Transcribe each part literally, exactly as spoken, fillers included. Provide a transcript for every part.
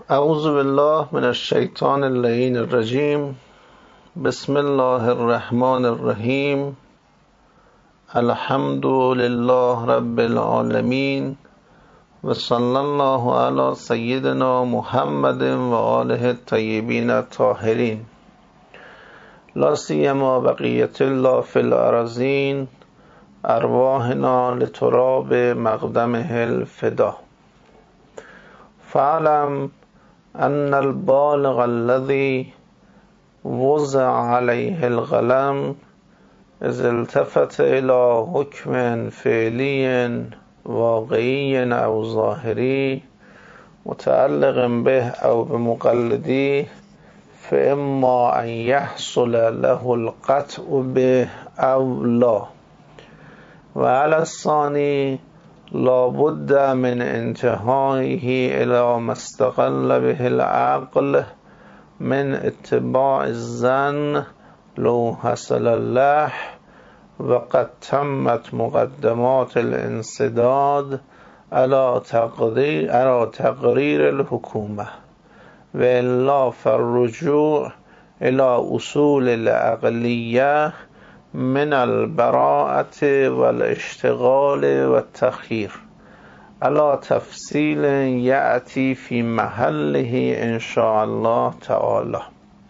اعوذ بالله من الشیطان اللعین الرجیم. بسم الله الرحمن الرحیم. الحمد لله رب العالمین و صلی الله علی سیدنا محمد و آله الطیبین الطاهرین. لا سیما بقیت الله فی الارضین، ارواحنا لتراب مقدمه الفدا. فاعلم ان البالغ الذي وضع عليه القلم اذا التفت الى حكم فعلي واقعي او ظاهري متعلق به او بمقلديه فاما ان يحصل له القطع به او لا، وعلى الثاني لا بد من انتهائه الى ما استقل به العقل من اتباع الظن لو حصل له وقد تمت مقدمات الانسداد على تقرير على تقرير الحكومة، والا فالرجوع الى اصول العقلية من البراءة والاشتغال والتخيير على تفصيل يأتي في محله ان شاء الله تعالی.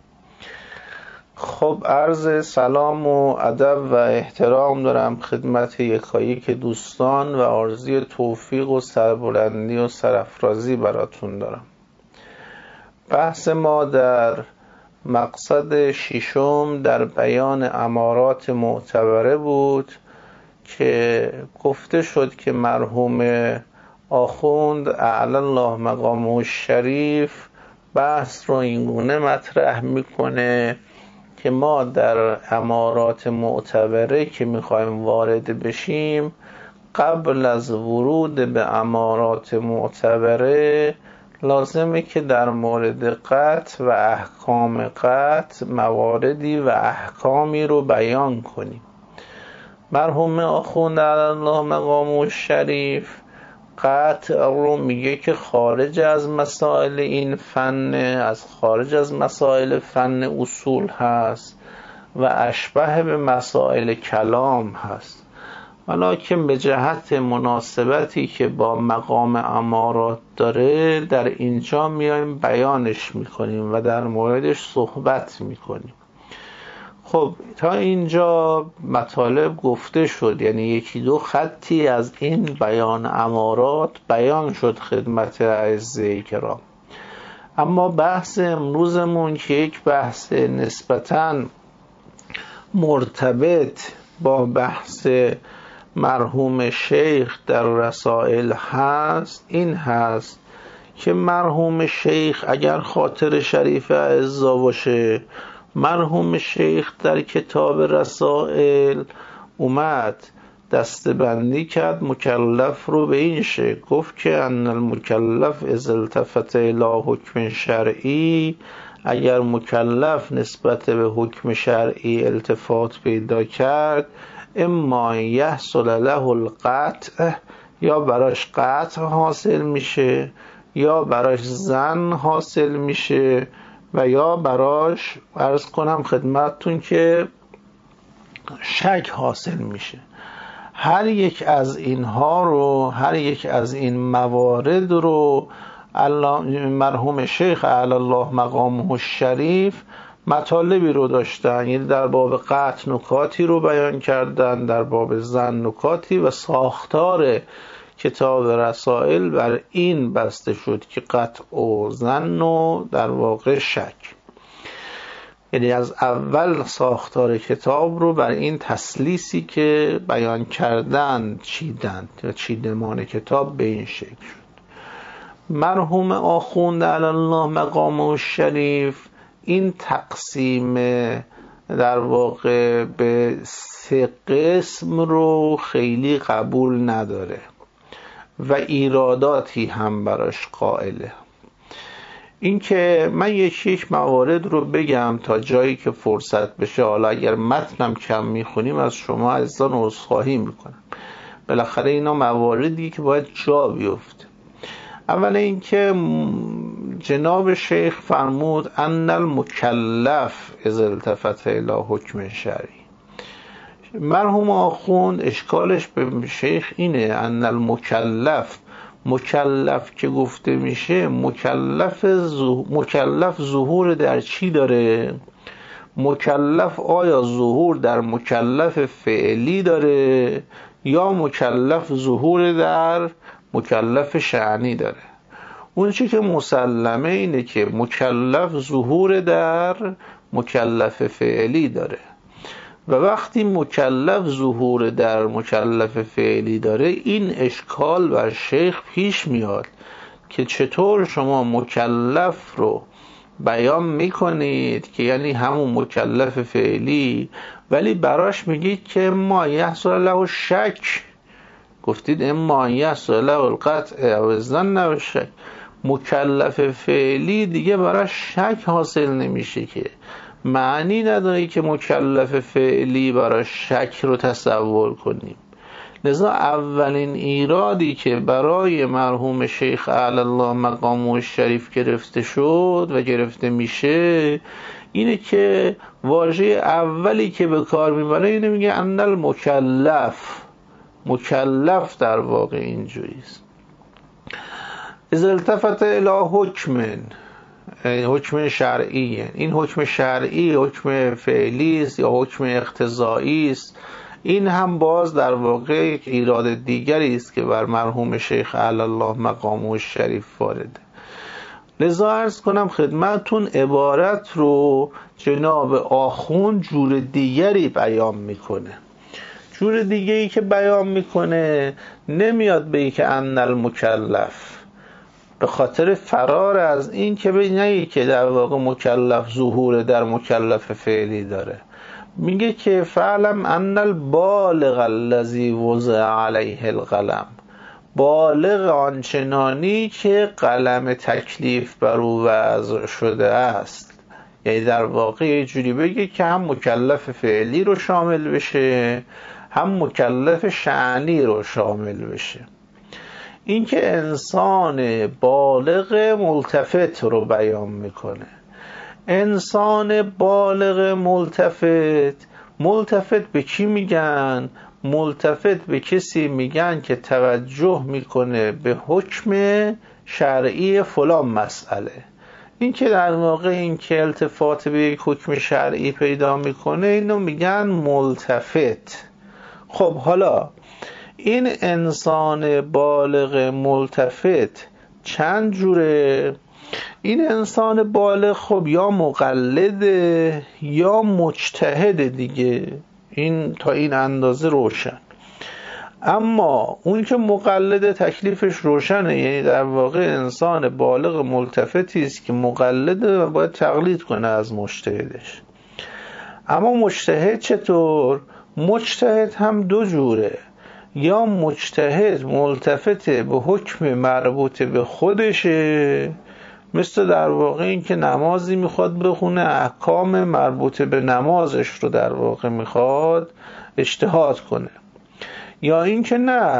خب عرض سلام و ادب و احترام دارم خدمت یکایک دوستان و آرزوی توفیق و سربلندی و سرافرازی براتون دارم. بحث ما در مقصد ششم در بیان امارات معتبره بود که گفته شد که مرحوم آخوند اعلی الله مقامه الشریف بحث رو اینگونه مطرح میکنه که ما در امارات معتبره که میخوایم وارد بشیم، قبل از ورود به امارات معتبره لازمه که در مورد قطع و احکام قطع مواردی و احکامی رو بیان کنیم. مرحوم آخوند اعلی الله مقامه الشریف قطع رو میگه که خارج از مسائل این فن، از خارج از مسائل فن اصول هست و اشبه به مسائل کلام هست، ولکن به جهت مناسبتی که با مقام امارات داره در اینجا میایم بیانش میکنیم و در موردش صحبت میکنیم. خب تا اینجا مطالب گفته شد، یعنی یکی دو خطی از این بیان امارات بیان شد خدمت اعزای کرام. اما بحث امروزمون که یک بحث نسبتاً مرتبط با بحث مرحوم شیخ در رسائل هست، این هست که مرحوم شیخ اگر خاطر شریف اعزا باشه، مرحوم شیخ در کتاب رسائل اومد دستبندی کرد مکلف رو به این شکل، گفت که ان المکلف اذا التفت الی حکم شرعی، اگر مکلف نسبت به حکم شرعی التفات پیدا کرد، اما یحصل له القطع، یا براش قطع حاصل میشه یا براش ظن حاصل میشه و یا براش عرض کنم خدمتتون که شک حاصل میشه. هر یک از اینها رو، هر یک از این موارد رو مرحوم شیخ اعلی الله مقامه الشریف مطالبی رو داشتن، یعنی در باب قطع نکاتی رو بیان کردن، در باب ظن نکاتی، و ساختار کتاب رسائل بر این بسته شد که قطع و ظن و در واقع شک، یعنی از اول ساختار کتاب رو بر این تسلیسی که بیان کردن چیدند و چیدمان کتاب به این شکل شد. مرحوم آخوند اعلی الله مقامه الشریف این تقسیم در واقع به سه قسم رو خیلی قبول نداره و ایراداتی هم براش قائله. این که من یک یک موارد رو بگم تا جایی که فرصت بشه، حالا اگر متنم کم میخونیم از شما عزیزان عذرخواهی میکنم، بالاخره اینا مواردی که باید جا بیفته. اول اینکه جناب شیخ فرمود ان المکلف اذا التفت الی حکم شرعی. مرحوم آخوند اشکالش به شیخ اینه ان المکلف، مکلف که گفته میشه مکلف ظهور، مکلف ظهور در چی داره؟ مکلف آیا ظهور در مکلف فعلی داره یا مکلف ظهور در مکلف شأنی داره؟ اون چی که مسلمه اینه که مکلف ظهور در مکلف فعلی داره و وقتی مکلف ظهور در مکلف فعلی داره این اشکال بر شیخ پیش میاد که چطور شما مکلف رو بیان میکنید که یعنی همون مکلف فعلی ولی براش میگید که ما یحصل له شک، گفتید اما یحصل له القطع او الظن او شک. مکلف فعلی دیگه براش شک حاصل نمیشه که، معنی نداره که مکلف فعلی براش شک رو تصور کنیم. لذا اولین ایرادی که برای مرحوم شیخ اعلی الله مقامه شریف گرفته شد و گرفته میشه اینه که واژه اولی که به کار میبره اینه میگه ان المکلف، مکلف در واقع اینجوریست. اذا التفت الی حکم، حکم شرعی، این حکم شرعی حکم فعلی است یا حکم اقتضایی است، این هم باز در واقع یک ایراد دیگری است که بر مرحوم شیخ اعلی الله مقامه شریف وارده. لذا عرض کنم خدمتتون عبارت رو جناب آخوند جور دیگری بیان میکنه. جور دیگری که بیان میکنه نمیاد به این که ان المکلف، به خاطر فرار از این که به نهی که در واقع مکلف ظهور در مکلف فعلی داره، میگه که فعلم ان البالغ الذی وضع علیه القلم، بالغ آنچنانی که قلم تکلیف بر او وضع شده است. یعنی در واقع یه جوری بگه که هم مکلف فعلی رو شامل بشه هم مکلف شأنی رو شامل بشه. این که انسان بالغ ملتفت رو بیان میکنه. انسان بالغ ملتفت، ملتفت به کی میگن؟ ملتفت به کسی میگن که توجه میکنه به حکم شرعی فلان مسئله. این که در واقع این که التفات به یک حکم شرعی پیدا میکنه اینو میگن ملتفت. خب حالا این انسان بالغ ملتفت چند جوره؟ این انسان بالغ خب یا مقلده یا مجتهد دیگه، این تا این اندازه روشن. اما اون که مقلد تکلیفش روشنه، یعنی در واقع انسان بالغ ملتفتی است که مقلده و باید تقلید کنه از مجتهدش. اما مجتهد چطور؟ مجتهد هم دو جوره، یا مجتهد ملتفت به حکم مربوط به خودشه، مثل در واقع این که نمازی میخواد بخونه احکام مربوط به نمازش رو در واقع میخواد اجتهاد کنه، یا این که نه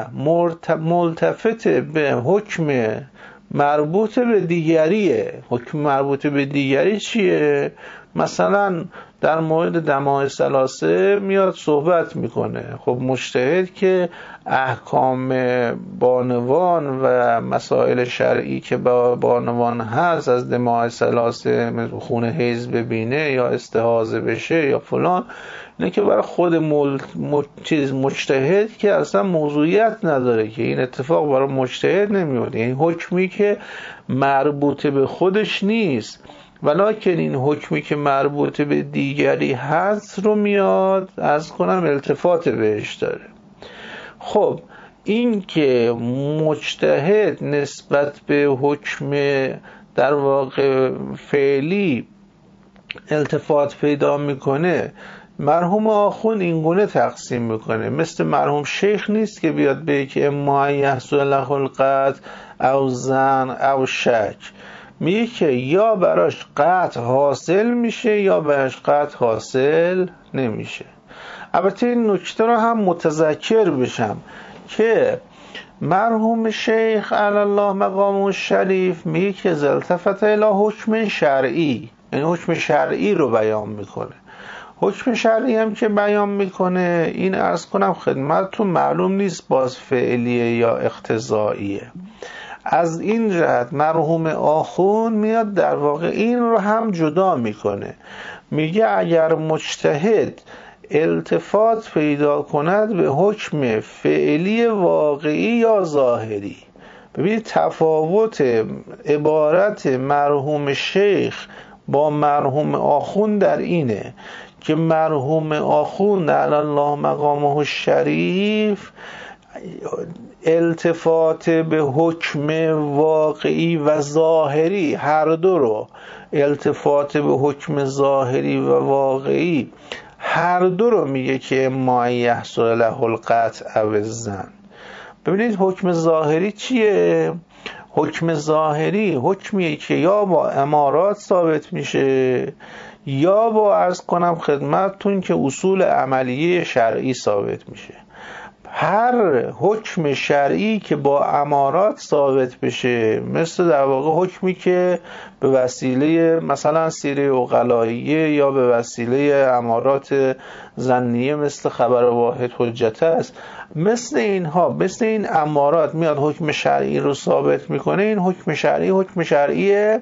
ملتفت به حکم مربوط به دیگریه. حکم مربوط به دیگری چیه؟ مثلا در مورد دماء ثلاثه میاد صحبت میکنه. خب مجتهد که احکام بانوان و مسائل شرعی که با بانوان هست از دماء ثلاثه خون حیض ببینه یا استحاضه بشه یا فلان، اینه که برای خود مل... م... چیز مجتهد که اصلا موضوعیت نداره، که این اتفاق برای مجتهد نمیفته. یعنی حکمی که مربوط به خودش نیست، ولکن این حکمی که مربوط به دیگری هست رو میاد از کنم التفات بهش داره. خب این که مجتهد نسبت به حکم در واقع فعلی التفات پیدا میکنه، مرحوم آخوند این گونه تقسیم میکنه. مثل مرحوم شیخ نیست که بیاد بگه که اما یحصل له القطع او ظن او شک، میگه که یا براش قطع حاصل میشه یا براش قطع حاصل نمیشه. البته این نکته رو هم متذکر بشم که مرحوم شیخ علی الله مقامه الشریف میگه که التفت الی حکم شرعی، یعنی حکم شرعی رو بیان میکنه. حکم شرعی هم که بیان میکنه، این عرض کنم خدمتتون، معلوم نیست باز فعلیه یا اقتضاییه. از این جهت مرحوم آخوند میاد در واقع این رو هم جدا میکنه، میگه اگر مجتهد التفات پیدا کند به حکم فعلی واقعی یا ظاهری. ببینید تفاوت عبارت مرحوم شیخ با مرحوم آخوند در اینه که مرحوم آخوند علی الله مقامه الشریف التفات به حکم واقعی و ظاهری هر دو رو، التفات به حکم ظاهری و واقعی هر دو رو میگه که ما یحصل له القطع او الظن. ببینید حکم ظاهری چیه؟ حکم ظاهری حکمیه که یا با امارات ثابت میشه یا با عرض کنم خدمتتون که اصول عملیه شرعی ثابت میشه. هر حکم شرعی که با امارات ثابت بشه، مثل در واقع حکمی که به وسیله مثلا سیره عقلائیه یا به وسیله امارات ظنیه مثل خبر واحد حجت است، مثل اینها، مثل این امارات میاد حکم شرعی رو ثابت میکنه، این حکم شرعی حکم شرعی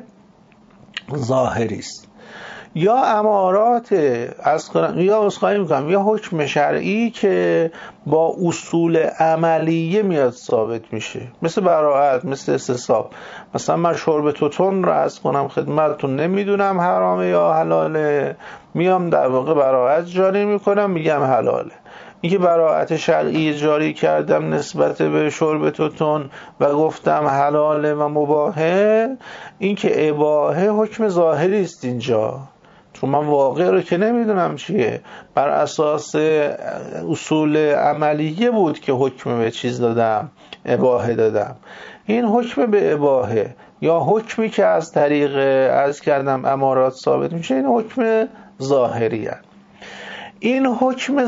ظاهری است. یا امارات از کنم یا اسخای میکنم یا حکم شرعی که با اصول عملیه میاد ثابت میشه، مثل براءت، مثل استصحاب. مثلا من شرب توتون رو از کنم خدمتتون نمیدونم حرامه یا حلاله، میام در واقع براءت جاری میکنم میگم حلاله. اینکه براءت شرعی جاری کردم نسبت به شرب توتون و گفتم حلاله و مباحه، این که اباحه حکم ظاهری است اینجا، چون من واقع رو که نمیدونم چیه، بر اساس اصول عملیه بود که حکم به چیز دادم، اباحه دادم. این حکم به اباحه یا حکمی که از طریق عرض کردم امارات ثابت میشه، این حکم ظاهری هست. این حکم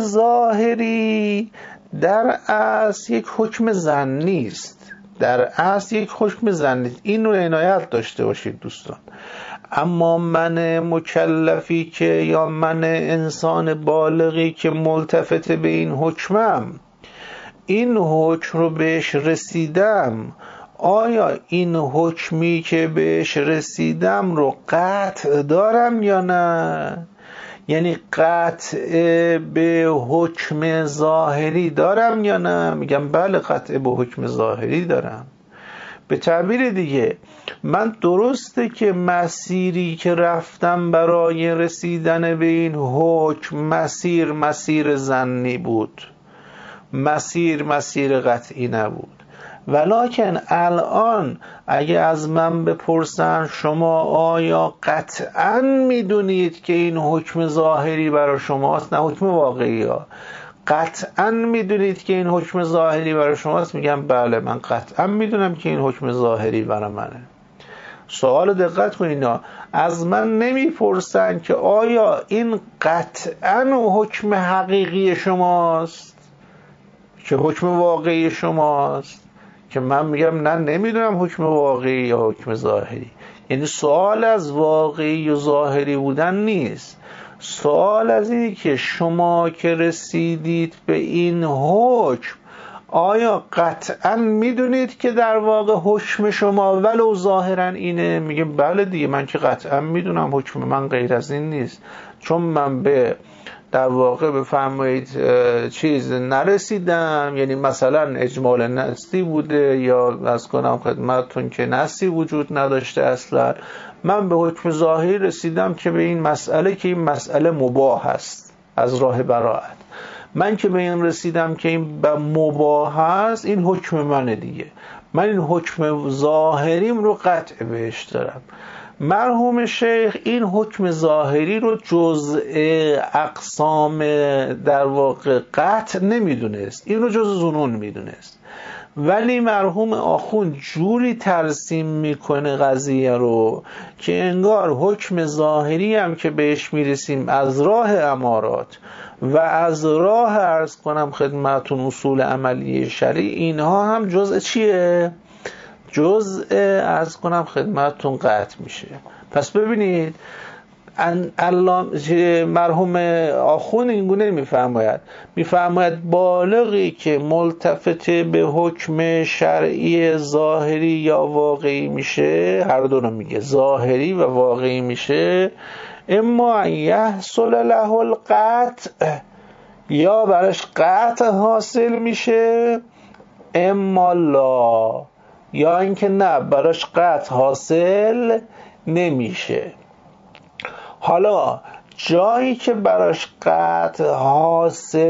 ظاهری در اصل یک حکم ظنی است، در اصل یک حکم ظنی است. این رو عنایت داشته باشید دوستان. اما من مکلفی که یا من انسان بالغی که ملتفت به این حکمم، این حکم رو بهش رسیدم، آیا این حکمی که بهش رسیدم رو قطع دارم یا نه؟ یعنی قطع به حکم ظاهری دارم یا نه؟ میگم بله قطع به حکم ظاهری دارم. به تعبیر دیگه من درسته که مسیری که رفتم برای رسیدن به این حکم مسیر مسیر ظنی بود، مسیر مسیر قطعی نبود، ولکن الان اگه از من بپرسن شما آیا قطعا میدونید که این حکم ظاهری برای شماست، نه حکم واقعی ها، قطعا میدونید که این حکم ظاهری برای شماست، میگم بله من قطعا میدونم که این حکم ظاهری برای منه. سوال دقت کنید، از من نمیپرسن که آیا این قطعا حکم حقیقی شماست که حکم واقعی شماست، که من میگم نه نمیدونم حکم واقعی یا حکم ظاهری. یعنی سوال از واقعی و ظاهری بودن نیست، سوال از اینه که شما که رسیدید به این حکم آیا قطعا میدونید که در واقع حکم شما ولو ظاهرا اینه؟ میگه بله دیگه من که قطعا میدونم حکم من غیر از این نیست، چون من به در واقع بفرمایید چیز نرسیدم، یعنی مثلا اجمال نستی بوده یا از کنم خدمتتون که نستی وجود نداشته اصلا، من به حکم ظاهری رسیدم که به این مسئله که این مسئله مباح است از راه براءت، من که به این رسیدم که این مباح است، این حکم منه دیگه، من این حکم ظاهریم رو قطع بهش دارم. مرحوم شیخ این حکم ظاهری رو جزء اقسام در واقع قطع نمیدونست، این رو جزء ظنون میدونست، ولی مرحوم آخوند جوری ترسیم میکنه قضیه رو که انگار حکم ظاهری هم که بهش میرسیم از راه امارات و از راه عرض کنم خدمتون اصول عملی شرعی، اینها هم جزء چیه؟ جزء عرض کنم خدمتون قطع میشه. پس ببینید علامه مرحوم آخوند اینگونه میفرماید میفرماید بالغی که ملتفت به حکم شرعی ظاهری یا واقعی میشه، هر دو رو میگه، ظاهری و واقعی میشه، اما یحصل له القطع، یا براش قطع حاصل میشه، اما لا، یا اینکه نه براش قطع حاصل نمیشه. حالا جایی که براش قطع حاصل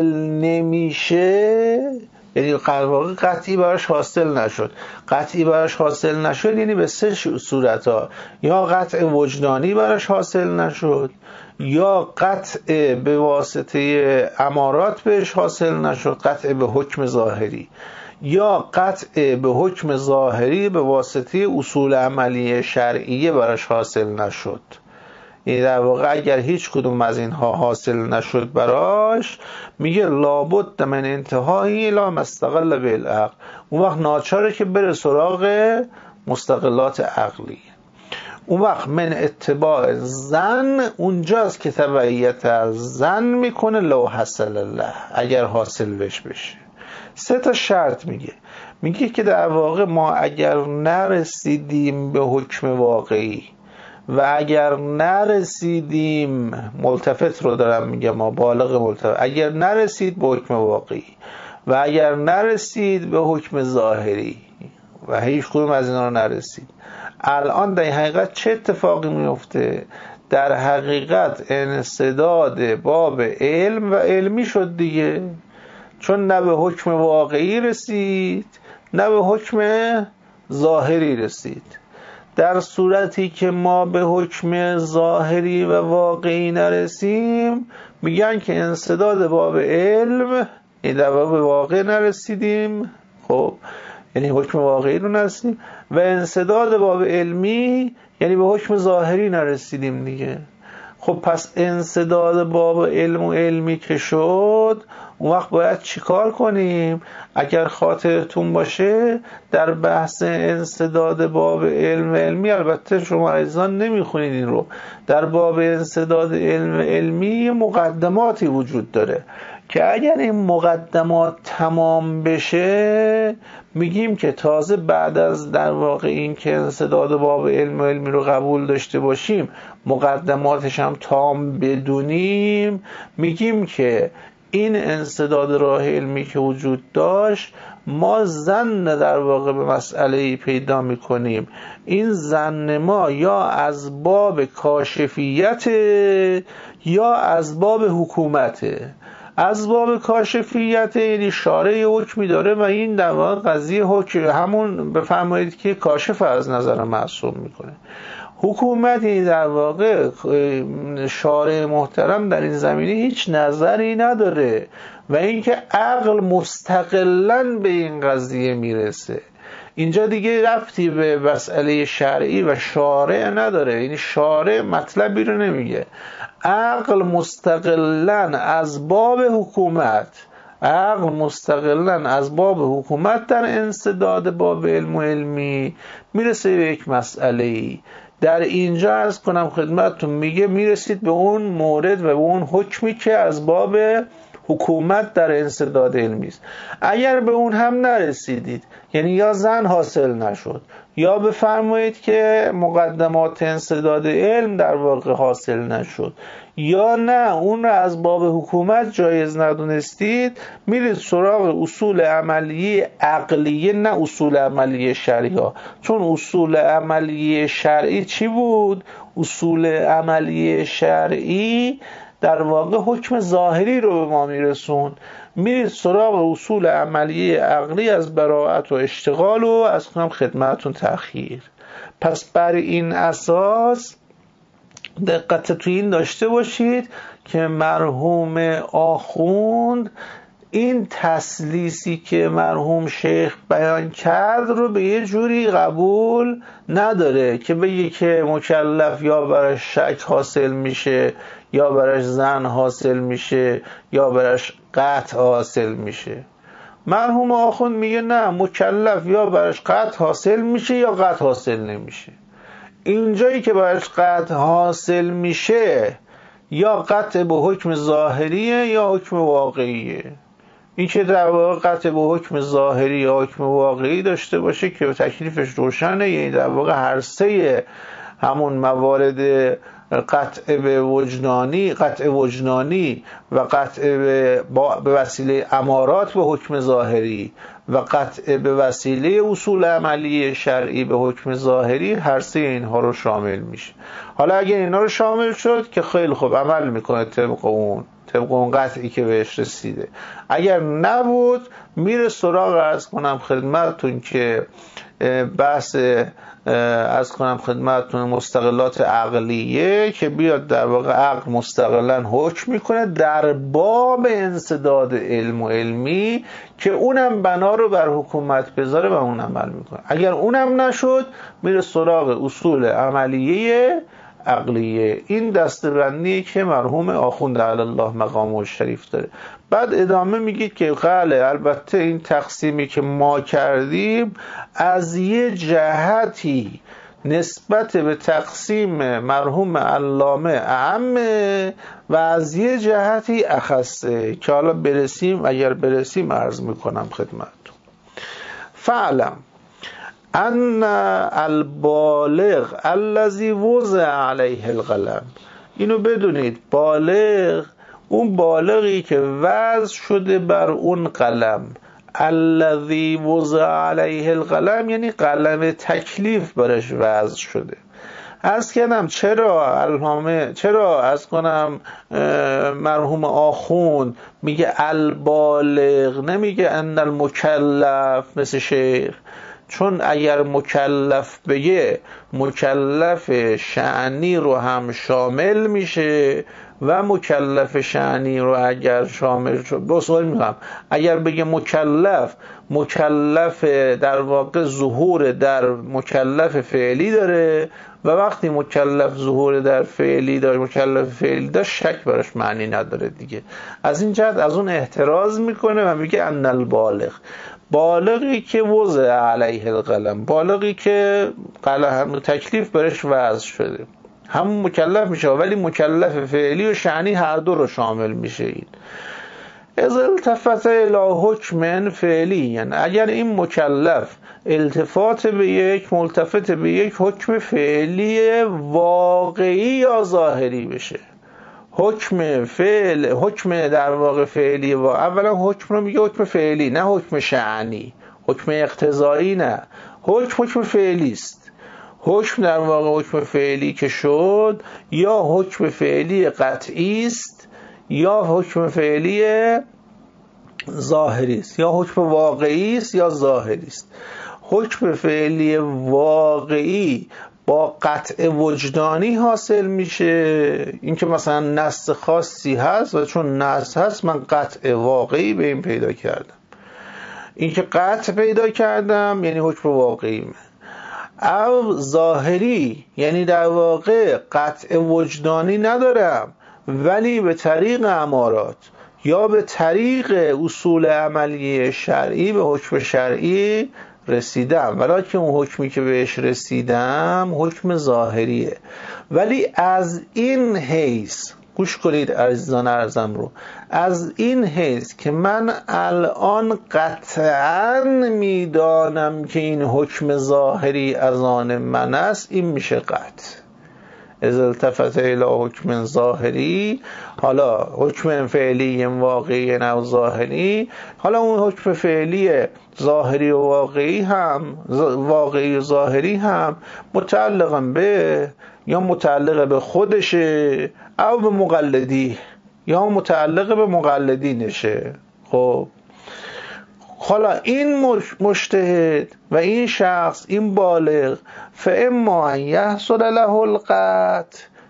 نمیشه، یعنی واقع قطعی براش حاصل نشد، قطعی براش حاصل نشد یعنی به سه صورت ها، یا قطع وجدانی براش حاصل نشد، یا قطع به واسطه امارات بهش حاصل نشد، قطع به حکم ظاهری، یا قطع به حکم ظاهری به واسطه اصول عملی شرعیه براش حاصل نشد. این در واقع اگر هیچ کدوم از اینها حاصل نشد براش، میگه لابد من انتهایی الی مستقل بالعقل، اون وقت ناچاره که بره سراغ مستقلات عقلی. اون وقت من اتباع زن اونجاست که تبعیت از زن میکنه لو حصل الله، اگر حاصل بش بشه. سه تا شرط میگه، میگه که در واقع ما اگر نرسیدیم به حکم واقعی و اگر نرسیدیم، ملتفت رو دارم میگم، ما بالغ ملتفت، اگر نرسید به حکم واقعی و اگر نرسید به حکم ظاهری و هیچ کدوم از اینا رو نرسید، الان در حقیقت چه اتفاقی میفته؟ در حقیقت انسداد باب علم و علمی شد دیگه، چون نه به حکم واقعی رسید نه به حکم ظاهری رسید. در صورتی که ما به حکم ظاهری و واقعی نرسیم، میگن که انسداد باب علم، این در باب واقع نرسیدیم، خب یعنی حکم واقعی رو نرسیدیم، و انسداد باب علمی یعنی به حکم ظاهری نرسیدیم دیگه. خب پس انسداد باب علم و علمی که شد، اون وقت باید چیکار کنیم؟ اگر خاطرتون باشه در بحث انسداد باب علم و علمی، البته شما عزیزان نمیخونید این رو، در باب انسداد علم و علمی مقدماتی وجود داره که اگر این مقدمات تمام بشه، میگیم که تازه بعد از در واقع این که انسداد باب علم و علمی رو قبول داشته باشیم، مقدماتش هم تام بدونیم، میگیم که این انسداد راه علمی که وجود داشت، ما ظن در واقع به مسئله پیدا میکنیم. این ظن ما یا از باب کاشفیت یا از باب حکومته. از باب کاشفیت یعنی شارع حکمی داره و این در واقع قضیه حکم همون بفرمایید که کاشف از نظر معصوم میکنه. حکومت یعنی در واقع شارع محترم در این زمینه هیچ نظری نداره و اینکه عقل مستقلاً به این قضیه میرسه. اینجا دیگه ربطی به مسئله شرعی و شارع نداره، یعنی شارع مطلبی رو نمیگه، عقل مستقلاً از باب حکومت، عقل مستقلاً از باب حکومت در انسداد باب علم و علمی میرسه به یک مسئله‌ای. در اینجا عرض کنم خدمتتون، میگه میرسید به اون مورد و به اون حکمی که از باب حکومت در انسداد علمی است. اگر به اون هم نرسیدید، یعنی یا زن حاصل نشد یا بفرمایید که مقدمات انسداد علم در واقع حاصل نشد، یا نه اون رو از باب حکومت جایز ندونستید، میرید سراغ اصول عملی عقلیه، نه اصول عملی شرعی ها. چون اصول عملی شرعی چی بود؟ اصول عملی شرعی در واقع حکم ظاهری رو به ما میرسون. میرید سراغ اصول عملی عقلی از براءت و اشتغال و از کنم خدمتون تأخیر. پس بر این اساس دقت توی این داشته باشید که مرحوم آخوند این تسلیسی که مرحوم شیخ بیان کرد رو به یه جوری قبول نداره که بگه که مکلف یا براش شک حاصل میشه یا براش ظن حاصل میشه یا براش قطع حاصل میشه. مرحوم آخوند میگه نه، مکلف یا براش قطع حاصل میشه یا قطع حاصل نمیشه. اینجایی که براش قطع حاصل میشه یا قطع به حکم ظاهریه یا حکم واقعیه. این که در واقع قطع به حکم ظاهری یا حکم واقعی داشته باشه که تکلیفش روشنه، یعنی در واقع هر سه همون موارد قطع به وجدانی قطع وجدانی و قطع به, به وسیله امارات به حکم ظاهری و قطع به وسیله اصول عملی شرعی به حکم ظاهری، هر سه اینها رو شامل میشه. حالا اگه اینا رو شامل شد که خیلی خوب عمل میکنه طبق اون طبق اون قطعی که بهش رسیده. اگر نبود میره سراغ عرض کنم خدمتتون که بحث عرض کنم خدمتتون مستقلات عقلیه که بیاد در واقع عقل مستقلا حکم میکنه در باب انسداد علم و علمی که اونم بنا رو بر حکومت بذاره و اون عمل میکنه. اگر اونم نشد میره سراغ اصول عملیه عقلیه. این دسته‌بندی که مرحوم آخوند علی الله مقامه شریف داره. بعد ادامه میگید که بله البته این تقسیمی که ما کردیم از یه جهتی نسبت به تقسیم مرحوم علامه اعمه و از یه جهتی اخصه که حالا برسیم اگر برسیم عرض میکنم خدمتتون. فعلم ان البالغ الذي وضع علیه القلم، اینو بدونید بالغ اون بالغی که وضع شده بر اون قلم، الذي وضع علیه القلم یعنی قلم تکلیف برش وضع شده. عرض کردم چرا علامه چرا عرض کنم مرحوم آخوند میگه البالغ نمیگه ان المکلف مثل شیخ؟ چون اگر مکلف بگه مکلف شأنی رو هم شامل میشه و مکلف شأنی رو اگر شامل شد بسیار میگم اگر بگه مکلف مکلف در واقع ظهور در مکلف فعلی داره و وقتی مکلف ظهور در فعلی داره مکلف فعلی داره شک براش معنی نداره دیگه. از این جهت از اون احتراز میکنه و میگه ان البالغ، بالغی که وضع علیه القلم، بالغی که قلم تکلیف برش وضع شده، همون مکلف میشه ولی مکلف فعلی و شأنی هر دو رو شامل میشه. این از التفت الی حکم فعلی، یعنی اگر این مکلف التفات به یک ملتفت به یک حکم فعلی واقعی یا ظاهری بشه. حکم فعل حکم در واقع فعلی و اولا حکم رو میگه حکم فعلی نه حکم شأنی، حکم اقتضایی نه، حکم حکم فعلی است. حکم در واقع حکم فعلی که شد یا حکم فعلی قطعی است یا حکم فعلی ظاهری است یا حکم واقعی است یا ظاهری است. حکم فعلی واقعی با قطع وجدانی حاصل میشه، این که مثلا نص خاصی هست و چون نص هست من قطع واقعی به این پیدا کردم. این که قطع پیدا کردم یعنی حکم واقعی من. او ظاهری یعنی در واقع قطع وجدانی ندارم ولی به طریق امارات یا به طریق اصول عملی شرعی به حکم شرعی رسیدم، ولی که اون حکمی که بهش رسیدم حکم ظاهریه. ولی از این حیث گوش کنید عزیزان ارزم رو، از این حیث که من الان قطعاً میدانم که این حکم ظاهری از آن من است، این میشه قطع. از التفت الی حکم ظاهری، حالا حکم فعلی واقعی نه ظاهری، حالا اون حکم فعلی ظاهری و واقعی هم واقعی و ظاهری هم متعلقا به یا متعلق به خودشه او به مقلدی یا متعلق به مقلدینشه. خب حالا این مجتهد و این شخص این بالغ فاما ان یحصل له القطع،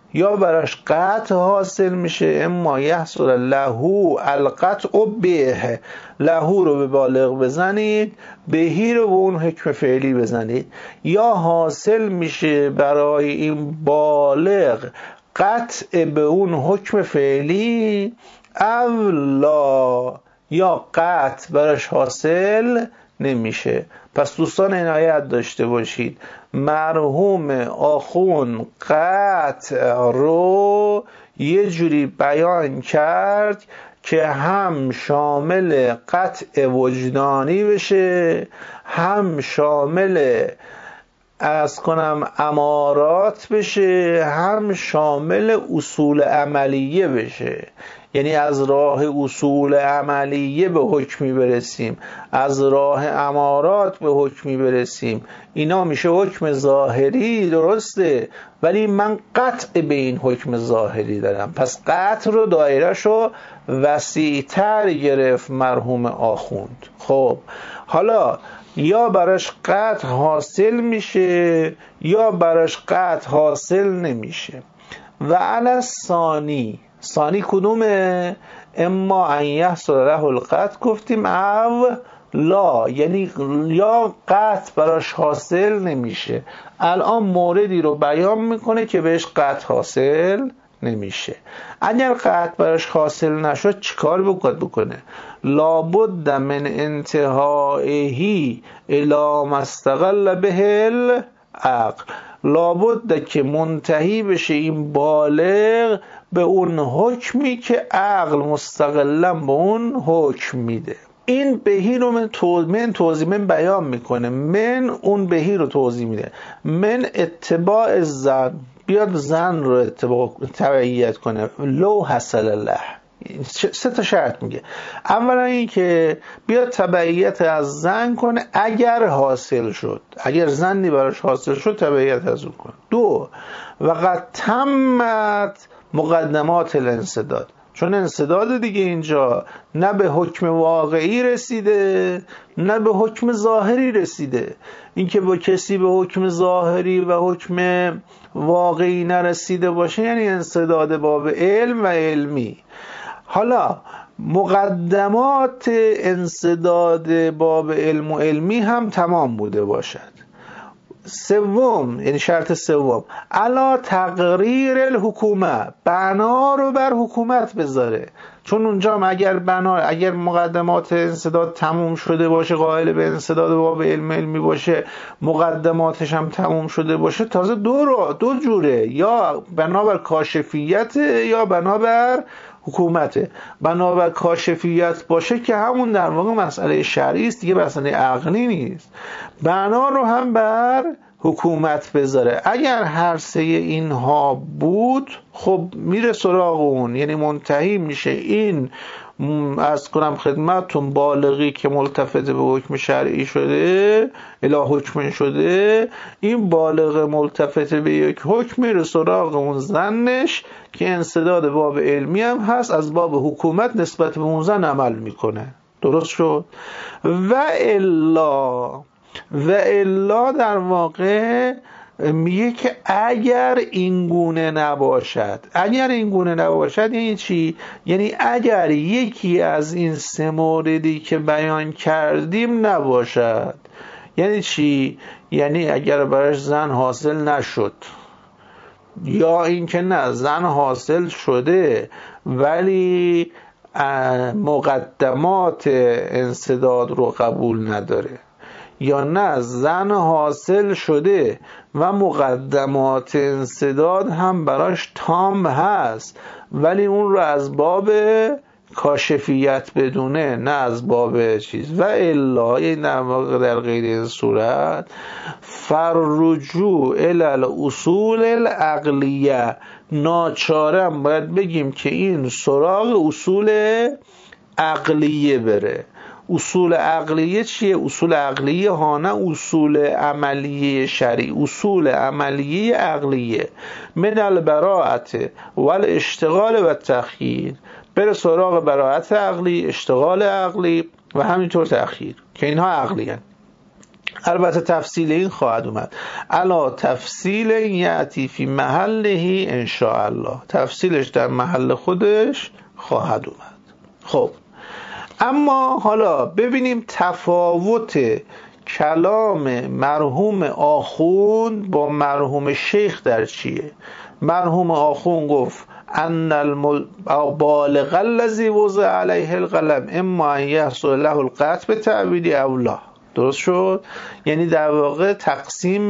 یا براش قطع حاصل میشه، اما یحصل له القطع به، له رو به بالغ بزنید، بهی رو به اون حکم فعلی بزنید، یا حاصل میشه برای این بالغ قطع به اون حکم فعلی، او لا، یا قطع براش حاصل نمیشه. پس دوستان عنایت داشته باشید، مرحوم آخون قطع رو یه جوری بیان کرد که هم شامل قطع وجدانی بشه، هم شامل از کنم امارات بشه، هم شامل اصول عملیه بشه. یعنی از راه اصول عملیه به حکمی برسیم، از راه امارات به حکمی برسیم. اینا میشه حکم ظاهری، درسته، ولی من قطع به این حکم ظاهری دارم. پس قطع رو دایرهشو وسیع‌تر گرفت مرحوم آخوند. خب حالا یا براش قطع حاصل میشه یا براش قطع حاصل نمیشه. و علی ثانی، ثانی کدومه؟ اما ان یحصل له القطع گفتیم، او لا، یعنی یا قطع براش حاصل نمیشه. الان موردی رو بیان میکنه که بهش قطع حاصل نمیشه. اگر قطع براش حاصل نشد چیکار بکنه بکنه لابد من انتهائه الی ما استقل به العقل، لابد که منتهی بشه این بالغ به اون حکمی که عقل مستقلا به اون حکم میده. این بهی رو من, توض... من توضیح من بیان میکنه، من اون بهی رو توضیح میده. من اتباع زن، بیاد زن رو اتباع تبعیت کنه، لو حصل له، سه تا شرط میگه. اولا این که بیاد تبعیت از زن کنه اگر حاصل شد، اگر زنی براش حاصل شد تبعیت از اون کنه. دو، وقد تمت مقدمات الانسداد، چون انسداد دیگه اینجا نه به حکم واقعی رسیده نه به حکم ظاهری رسیده. اینکه با کسی به حکم ظاهری و حکم واقعی نرسیده باشه یعنی انسداد باب علم و علمی. حالا مقدمات انسداد باب علم و علمی هم تمام بوده باشد. سوم، یعنی شرط سوم، علا تقریر الحکومه، بنا رو بر حکومت بذاره. چون اونجا اگر بنا، اگر مقدمات انسداد تموم شده باشه، قائل به انسداد باب علم علمی باشه، مقدماتش هم تموم شده باشه، تازه دو رو دو جوره، یا بنابر کاشفیت یا بنابر حکومته. بنابر کاشفیت باشه که همون در واقع مسئله شرعی است دیگه، مسئله عقلی نیست. بنا رو هم بر حکومت بذاره. اگر هر سه اینها بود خب میره سراغ اون، یعنی منتهی میشه این از کنم خدمتتون بالغی که ملتفت به حکم شرعی شده، الی حکم شده، این بالغ ملتفت به یک حکم میره سراغ اون زنش که انسداد باب علمی هم هست، از باب حکومت نسبت به اون زن عمل میکنه. درست شد؟ و الا و الا در واقع میگه که اگر این گونه نباشد، اگر این گونه نباشد یعنی چی؟ یعنی اگر یکی از این سه موردی که بیان کردیم نباشد. یعنی چی؟ یعنی اگر براش زن حاصل نشد، یا اینکه نه زن حاصل شده ولی مقدمات انسداد رو قبول نداره، یا نه زن حاصل شده و مقدمات انسداد هم براش تام هست ولی اون رو از باب کاشفیت بدونه، نه از باب چیز. و الا در غیر این صورت فرجوع الی الاصول العقلیه، ناچارم باید بگیم که این سراغ اصول عقلیه بره. اصول عقلیه چیه؟ اصول عقلیه ها، نه اصول عملیه شرعی، اصول عملیه عقلیه. من البراءت والاشتغال و التخییر، بره سراغ براءت عقلی، اشتغال عقلی و همینطور تخییر، که اینها عقلی هست. البته تفصیل این خواهد اومد، الا تفصیل یأتی فی محله ان شاء الله، تفصیلش در محل خودش خواهد اومد. خب اما حالا ببینیم تفاوت کلام مرحوم آخوند با مرحوم شیخ در چیه. مرحوم آخوند گفت ان البالغ الذی وضع علیه القلم اما ان یحصل له القطع به تعبیدی او لا. درست شد؟ یعنی در واقع تقسیم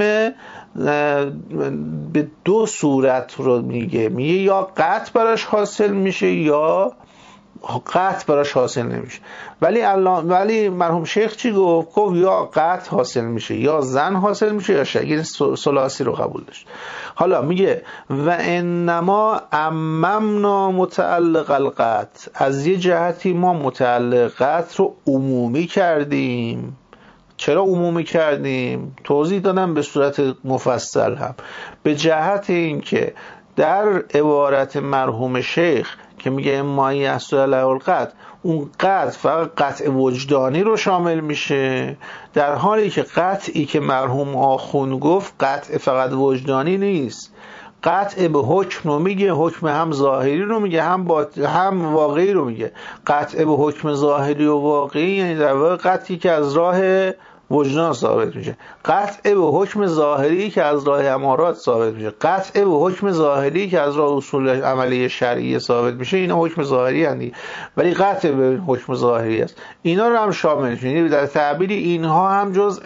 به دو صورت رو میگه، میگه یا قطع براش حاصل میشه یا قطع براش حاصل نمیشه. ولی الان ولی مرحوم شیخ چی گفت؟ گفت یا قطع حاصل میشه یا زن حاصل میشه یا شک. این ثلاثی رو قبول داشت. حالا میگه و انما عممنا متعلق القطع، از یه جهتی ما متعلق قطع رو عمومی کردیم. چرا عمومی کردیم؟ توضیح دادم به صورت مفصل هم. به جهت اینکه در عبارت مرحوم شیخ که میگه اما یحصل له القطع، اون قطع فقط قطع وجدانی رو شامل میشه، در حالی که قطعی که مرحوم آخوند گفت قطع فقط وجدانی نیست، قطع به حکم رو میگه، حکم هم ظاهری رو میگه هم با هم واقعی رو میگه. قطع به حکم ظاهری و واقعی یعنی در واقع قطعی که از راه وجدان ثابت میشه، قطع به حکم ظاهری که از راه امارات ثابت میشه، قطع به حکم ظاهری که از راه اصول عملی شرعی ثابت میشه. اینا حکم ظاهری هستند، ولی قطع به حکم ظاهری است. اینا رو هم شامل میشه. یعنی در تعبیری اینها هم جزء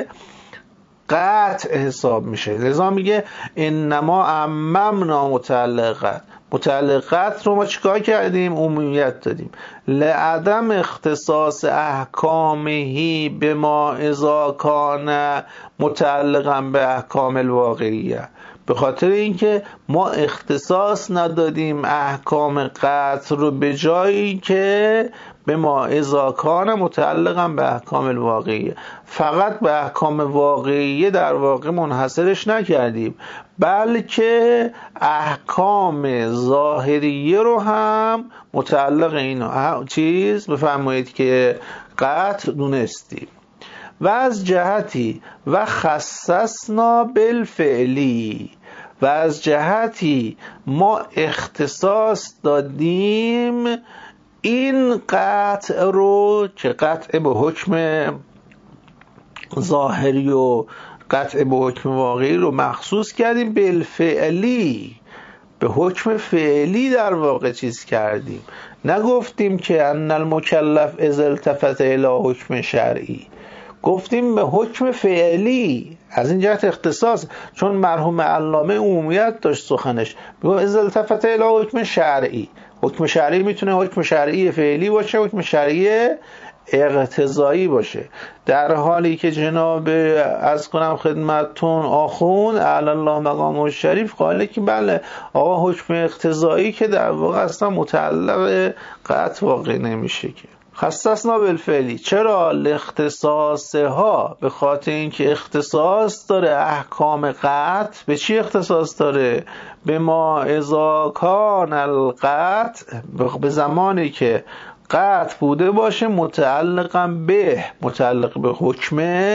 قطع حساب میشه. لذا میگه انما عممنا متعلقات، متعلقات رو ما چیکار کردیم؟ عمومیت دادیم. لعدم اختصاص احکامهی به ما اذا کان متعلقا به احکام الواقعیه، به خاطر اینکه ما اختصاص ندادیم احکام قطع رو به جایی که به ما اذا کان متعلقا به احکام الواقعیه، فقط به احکام واقعیه در واقع منحصرش نکردیم، بلکه احکام ظاهریه رو هم متعلق اینو چیز بفرمایید که قطع دونستیم. و از جهتی و خصصنا بالفعلی، و از جهتی ما اختصاص دادیم این قطع رو که قطع به حکم ظاهری و قطع به حکم واقعی رو مخصوص کردیم، بالفعلی، به حکم فعلی در واقع چیز کردیم. نگفتیم که ان المکلف اذا التفت الی حکم شرعی، گفتیم به حکم فعلی. از این جهت اختصاص، چون مرحوم علامه عمومیت داشت سخنش، میگه اذا التفت الی حکم شرعی. حکم شرعی میتونه حکم شرعی فعلی باشه، حکم شرعی اقتضایی باشه، در حالی که جناب از کنم خدمتتون آخوند اعلی الله مقامه شریف قائله که بله آقا حکم اقتضایی که در واقع اصلا متعلق قطع واقع نمیشه که. خصصنا بالفعلی. چرا؟ لاختصاصها، به خاطر اینکه اختصاص داره احکام قطع. به چی اختصاص داره؟ به ما اذا کان القطع، به زمانی که قطع بوده باشه متعلقا به، متعلق به حکم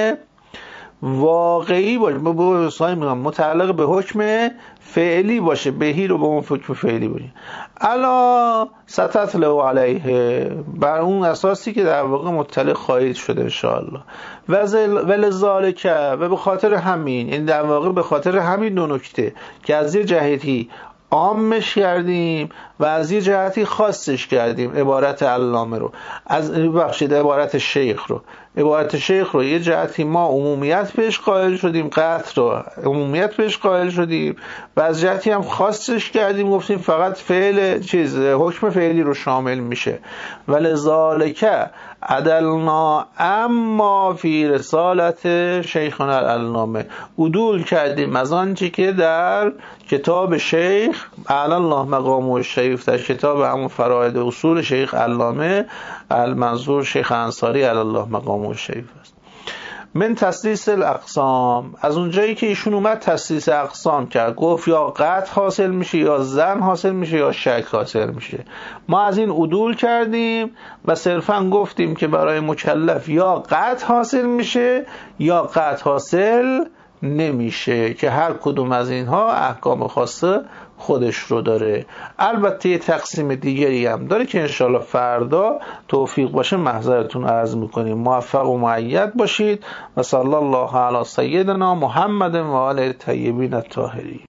واقعی باشه، متعلق به حکم فعلی باشه، بهی رو به اون حکم فعلی باشه. الا ستتلو علیه، بر اون اساسی که در واقع مطلع خواهید شده انشاءالله. ولذالک، و به خاطر همین، این در واقع به خاطر همین دو نکته که از یه جهتی عامش کردیم و از یه جهتی خاصش کردیم عبارت علامه رو، از بخشید عبارت شیخ رو عبارت شیخ رو یه جهتی ما عمومیت پیش قائل شدیم، قطع رو عمومیت پیش قائل شدیم، و از جهتی هم خاصش کردیم، گفتیم فقط فعل چیز حکم فعلی رو شامل میشه. ولذالک عدلنا اما فی رسالت شیخنا العلامه، عدول کردیم از آنچه که در کتاب شیخ اعلی الله مقامه شریف، در کتاب همون فرائض اصول شیخ علامه المنظور شیخ انصاری اعلی الله مقامه شریف است. من تسلیس الاقسام، از اونجایی که ایشون اومد تسلیس اقسام کرد، گفت یا قطع حاصل میشه یا ظن حاصل میشه یا شک حاصل میشه. ما از این عدول کردیم و صرفا گفتیم که برای مکلف یا قطع حاصل میشه یا قطع حاصل نمیشه که هر کدوم از اینها احکام خاصه خودش رو داره. البته یه تقسیم دیگری هم داره که انشالله فردا توفیق باشه محضرتون عرض میکنیم. موفق و مؤید باشید و صلی الله علی سیدنا محمد و آله الطیبین الطاهرین.